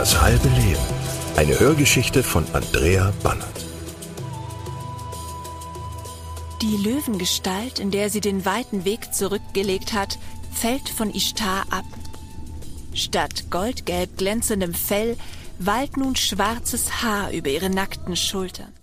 Das halbe Leben. Eine Hörgeschichte von Andrea Bannert. Die Löwengestalt, in der sie den weiten Weg zurückgelegt hat, fällt von Ishtar ab. Statt goldgelb glänzendem Fell wallt nun schwarzes Haar über ihre nackten Schultern.